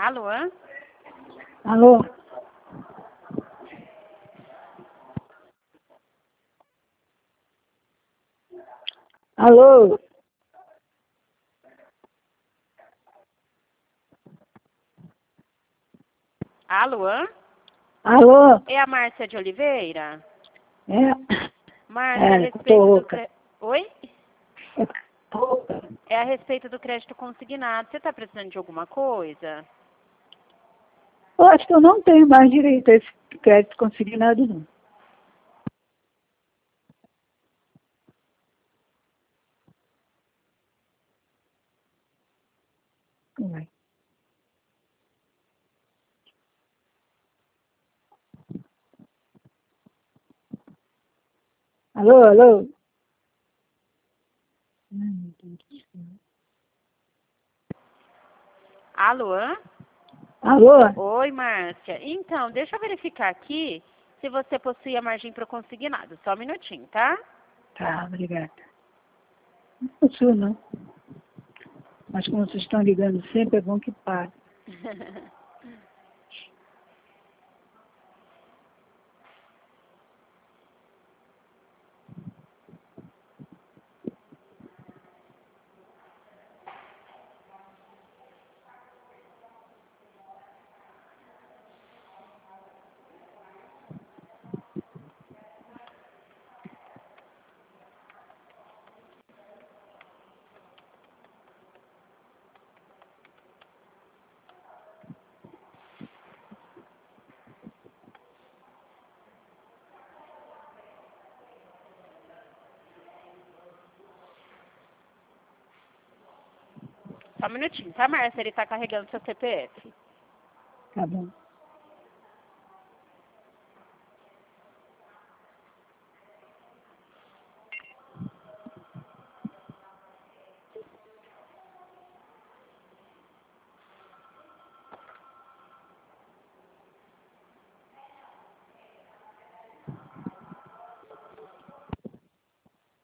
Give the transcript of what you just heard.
Alô? Alô? Alô? Alô? Alô? É a Márcia de Oliveira? É? Márcia, a Tô respeito do rouca. Oi? Tô rouca. É a respeito do crédito consignado. Você está precisando de alguma coisa? Eu acho que eu não tenho mais direito a esse crédito consignado, não. Vai. Alô, alô? Ai, meu Deus do céu. Alô? Alô? Oi, Márcia. Então, deixa eu verificar aqui se você possui a margem para o consignado. Só um minutinho, tá? Tá, obrigada. Não possui, não. Mas como vocês estão ligando sempre, é bom que pare. Só um minutinho, tá, Márcia? Ele tá carregando seu CPF. Tá bom.